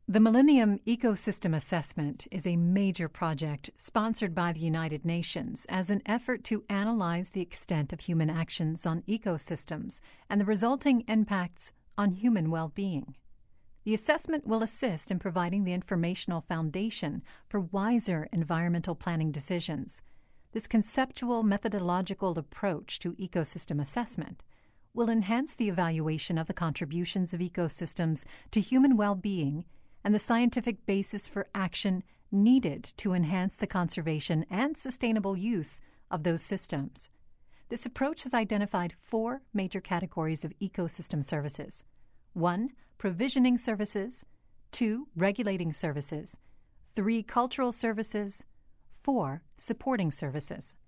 The Millennium Ecosystem Assessment is a major project sponsored by the United Nations as an effort to analyze the extent of human actions on ecosystems and the resulting impacts on human well-being. The assessment will assist in providing the informational foundation for wiser environmental planning decisions. This conceptual methodological approach to ecosystem assessment will enhance the evaluation of the contributions of ecosystems to human well-being and the scientific basis for action needed to enhance the conservation and sustainable use of those systems. This approach has identified 4 major categories of ecosystem services. 1. Provisioning services. 2. Regulating services. 3. Cultural services. 4. Supporting services.